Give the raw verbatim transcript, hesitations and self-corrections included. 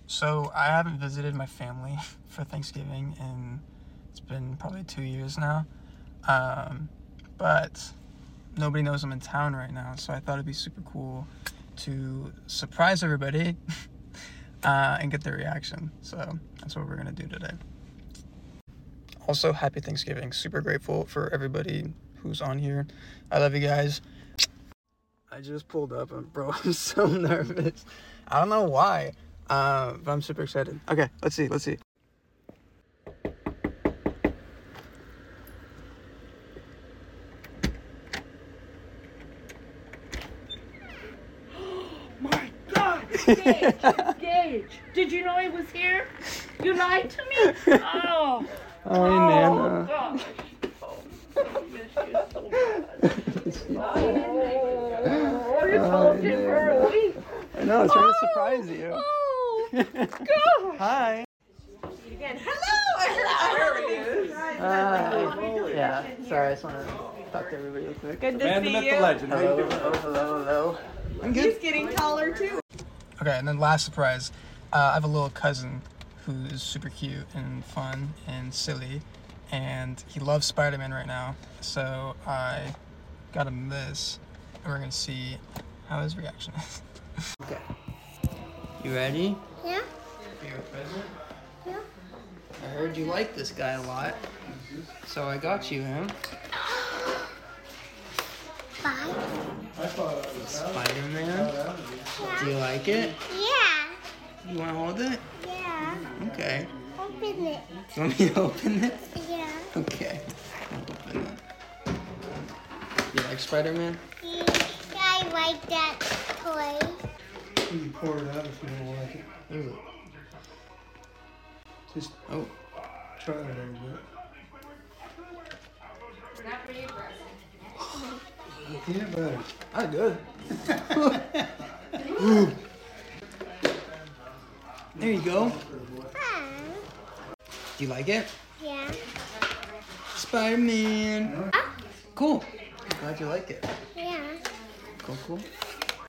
So I haven't visited my family for Thanksgiving and it's been probably two years now. Um, but nobody knows I'm in town right now, so I thought it'd be super cool to surprise everybody uh, and get their reaction. So that's what we're gonna do today. Also, happy Thanksgiving. Super grateful for everybody who's on here. I love you guys. I just pulled up and bro, I'm so nervous. I don't know why, uh, but I'm super excited. Okay, let's see, let's see. My God, Gage, Gage, did you know he was here? You lied to me? Oh, Hi, oh Nana. gosh. Oh, I miss you so bad. Oh, you told him early. I know, I was trying to surprise you. Oh, God. Hi. Again. Hello, I heard, I heard it is. Uh, yeah, sorry, I just want to talk to everybody real quick. Good to Man, the see myth, you. the legend. How you Hello, doing? hello, hello, hello. I'm good. He's getting taller too. Okay, and then last surprise, uh, I have a little cousin who's super cute and fun and silly, and he loves Spider-Man right now, so I got him this, and we're gonna see how his reaction is. Okay, you ready Yeah, for your present? yeah. I heard you like this guy a lot, so I got you him. Bye. Spider-Man. Do you like it? Yeah, You wanna hold it? yeah. Okay. Open it. You want me to open it? Yeah. Okay. I'll open it. You like Spider-Man? You, I like that toy. You can pour it out if you don't like it. Ooh. Just Oh. try it a little bit. Peanut butter. Ah, good. There you go. Huh? Do you like it? Yeah. Spider-Man. Ah, Cool. I'm glad you like it. yeah. Cool, cool.